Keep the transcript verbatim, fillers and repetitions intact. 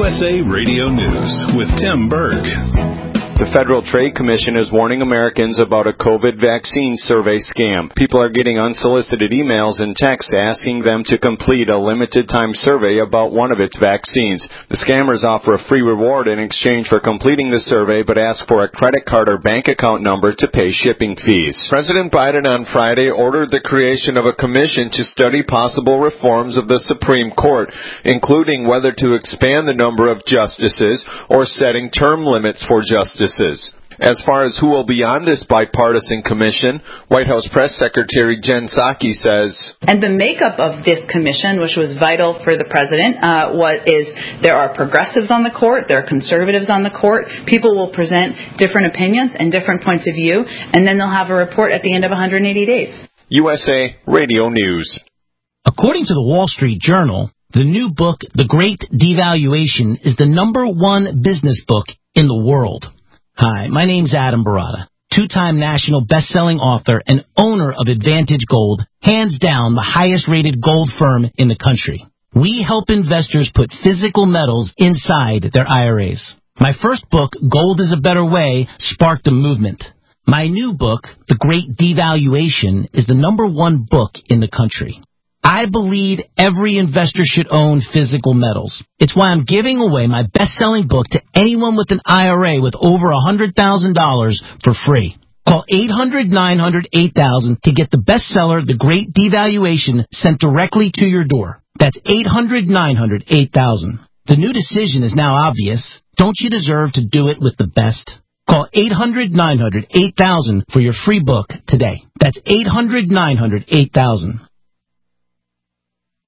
S A Radio News with Tim Berg. The Federal Trade Commission is warning Americans about a COVID vaccine survey scam. People are getting unsolicited emails and texts asking them to complete a limited-time survey about one of its vaccines. The scammers offer a free reward in exchange for completing the survey, but ask for a credit card or bank account number to pay shipping fees. President Biden on Friday ordered the creation of a commission to study possible reforms of the Supreme Court, including whether to expand the number of justices or setting term limits for justices. As far as who will be on this bipartisan commission, White House Press Secretary Jen Psaki says, and the makeup of this commission, which was vital for the president, uh, what is there are progressives on the court, there are conservatives on the court. People will present different opinions and different points of view, and then they'll have a report at the end of one hundred eighty days. U S A Radio News. According to the Wall Street Journal, the new book, The Great Devaluation, is the number one business book in the world. Hi, my name's Adam Barata, two-time national best-selling author and owner of Advantage Gold, hands down the highest-rated gold firm in the country. We help investors put physical metals inside their I R As. My first book, Gold is a Better Way, sparked a movement. My new book, The Great Devaluation, is the number one book in the country. I believe every investor should own physical metals. It's why I'm giving away my best-selling book to anyone with an I R A with over one hundred thousand dollars for free. Call eight hundred, nine hundred, eight thousand to get the bestseller, The Great Devaluation, sent directly to your door. That's eight hundred, nine hundred, eight thousand. The new decision is now obvious. Don't you deserve to do it with the best? Call eight hundred, nine hundred, eight thousand for your free book today. That's eight hundred, nine hundred, eight thousand.